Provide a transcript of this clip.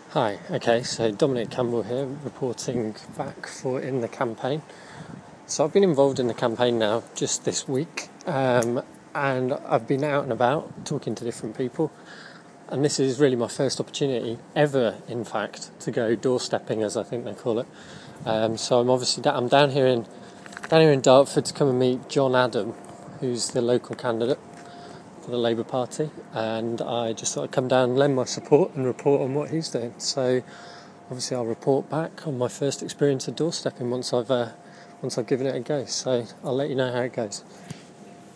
Hi, okay, so Dominic Campbell here, reporting back for In the Campaign. So I've been involved in the campaign now just this week, and I've been out and about talking to different people, and this is really my first opportunity ever, in fact, to go doorstepping, as I think they call it. So I'm down here in Dartford to come and meet John Adam, who's the local candidate for the Labour Party, and I just thought I'd come down and lend my support and report on what he's doing. So obviously I'll report back on my first experience of doorstepping once I've given it a go. So I'll let you know how it goes.